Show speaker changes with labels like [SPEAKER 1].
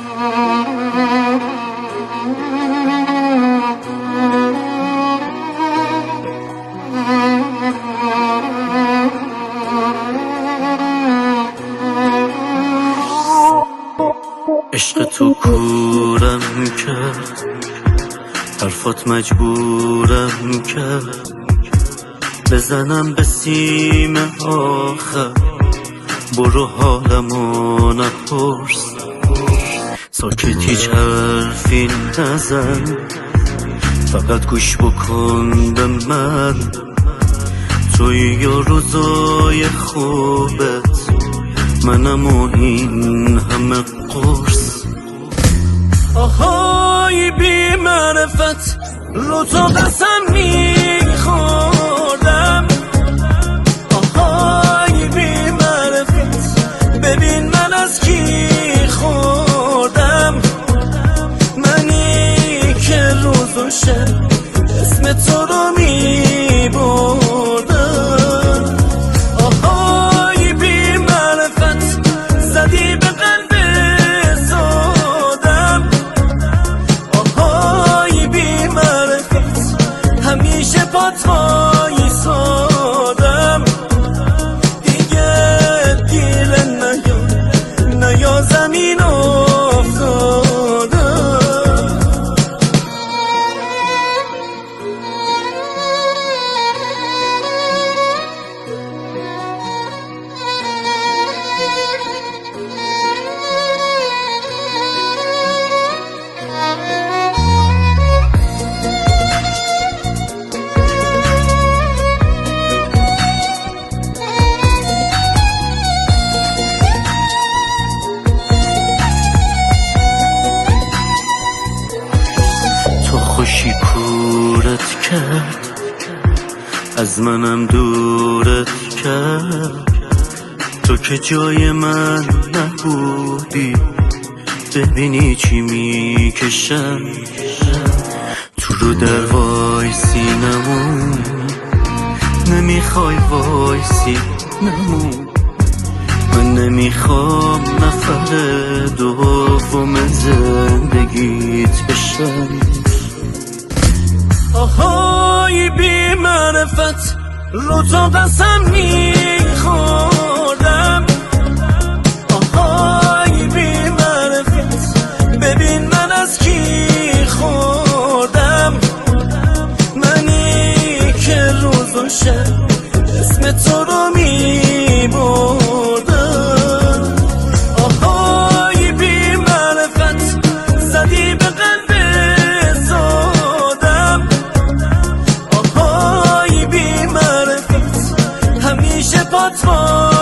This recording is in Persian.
[SPEAKER 1] عشق تو کورم کرد، حرفات مجبورم کرد بزنم به سیم آخر. برو حالمو نپرس، ساکت هیچ حرفی نزن، فقط گوش بکن به من. توی یا روزای خوبت منم و این همه قرص. آهای بی معرفت رو تو قسم میخوردم. آهای بی معرفت ببین من از کی خوردم. منی که روز و شب اسم تو رو میبردم. آهای بی معرفت زدی به قلب سادم. آهای بی معرفت همیشه پات وایسادم. دیگه دیل نیا زمین افتادم. خوشی کورت کرد، از منم دورت کرد. تو که جای من نبودی، ببینی چی میکشم. تو رو در وایسی نمون، نمیخوای وایسی نمون. من نمیخوام نفر دوم زندگیت بشم. آهای بی معرفت رو تو قسم میخوردم. آهای بی معرفت ببین من از کی خوردم. منی که روز و شب اسم تو رو میبردم. آهای بی معرفت زدی به قلب همیشه پات